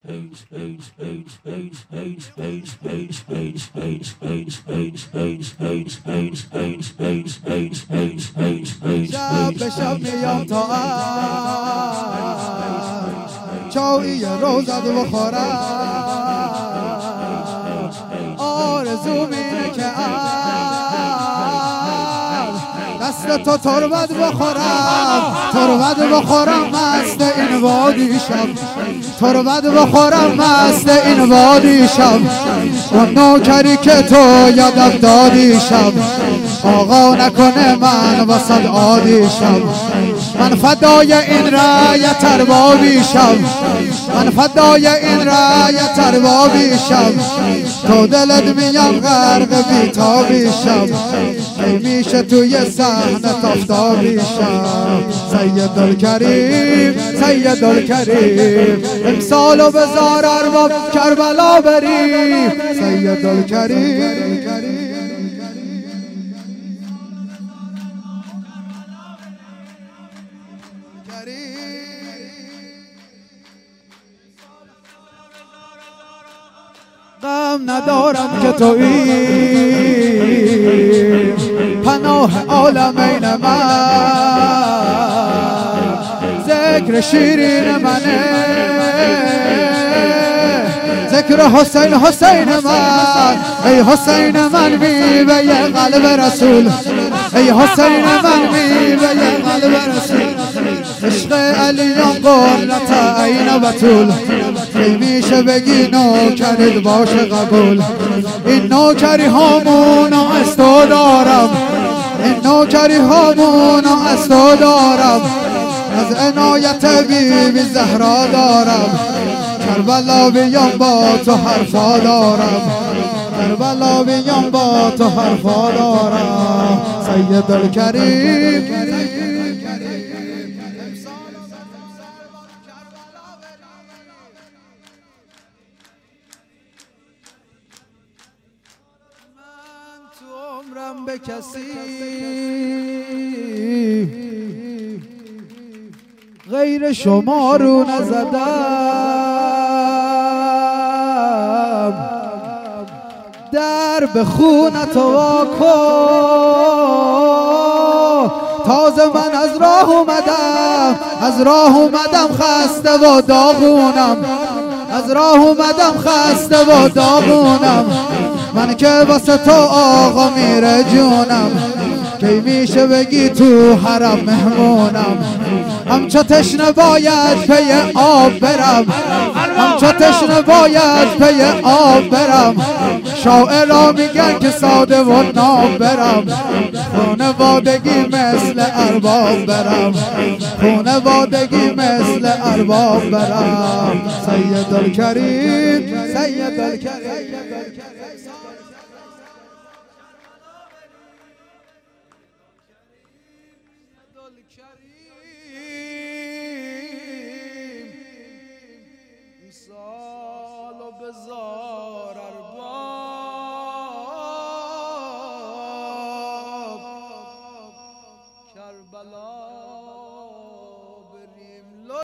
شب به شب میام تا چایی روزت بخورم آرزو میره که دست تو تربت بخورم مست این وادی شم تربت بخورم مست این وادی شم اون نوکری که تو یادم دادی شم آقا نکنه من وسط عادی شم من فدای این رایت اربابی شم من فدای این رایت اربابی شم تو دلت میام غرق بیتابی شم ای میشه توی صحنه آفتابی شم سید الکریم امسالو بزار ارباب کربلا بریم سید الکریم غم ندارم که تویی پناه عالمین من ذکر شیرین منه ذکر حسین من ای حسین من میوه قلب رسول ای حسین من میوه قلب رسول عشق علیان قرة عین بتول کی میشه بگی نوکرت باشه قبول این نوکری هامونو از تو دارم این نوکری هامونو از تو دارم از عنایت بیبی زهرا دارم کربلا بیام با تو حرفا دارم کربلا بیام با تو حرفا دارم سید الکریم عمرم به کسی غیر شما رو نزدم در به خونت واکن تازه من از راه اومدم خسته و داغونم از راه اومدم خسته و داغونم من که واسه تو آقا میره جونم کی میشه بگی تو حرم مهمونم همچو تشنه باید پی آب برم همچو تشنه باید پی آب برم شاعرها میگن که ساده و ناب برم خونوادگی مثل ارباب برم خونوادگی مثل ارباب برم سید الکریم سید الکریم سالو بزار